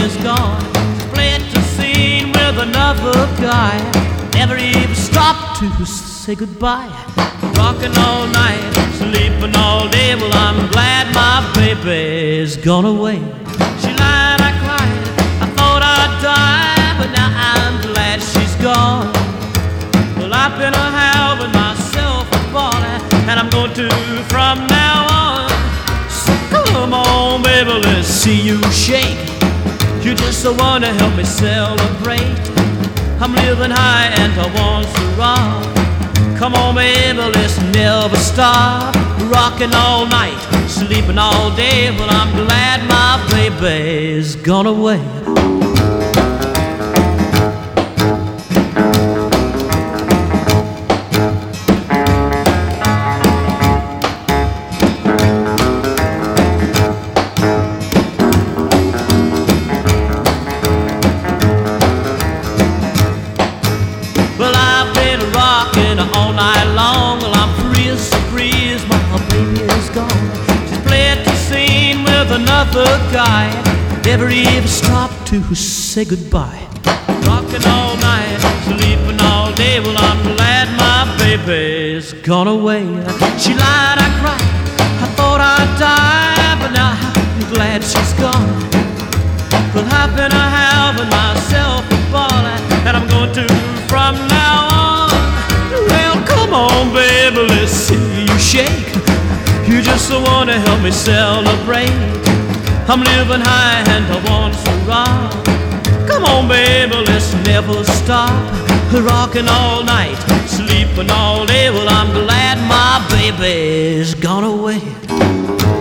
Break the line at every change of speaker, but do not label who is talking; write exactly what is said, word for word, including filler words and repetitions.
is gone. She's played the scene with another guy. Never even stopped to say goodbye. Rocking all night, sleeping all day. Well, I'm glad my baby's gone away. She lied, I cried, I thought I'd die, but now I'm glad she's gone. Well, I've been a having myself a ball, and I'm going to from now on. So come on, baby, let's see you shake. You just want to help me celebrate. I'm living high and I want to rock. Come on, baby, let's never stop. Rocking all night, sleeping all day. Well, I'm glad my baby's gone away. Well, I've been rocking all night long. Well, I'm free as a breeze, my baby is gone. She's played the scene with another guy. Never even stopped to say goodbye. Rocking all night, sleeping all day. Well, I'm glad my baby's gone away. She lied, I cried, I thought I'd die, but now I'm glad she's gone. Well, I've been a having myself a ball, and I'm going to from now on. Well, come on, baby, let's see you shake. You just want to help me celebrate. I'm living high and I want to rock. Come on, baby, let's never stop. Rocking all night, sleeping all day. Well, I'm glad my baby's gone away.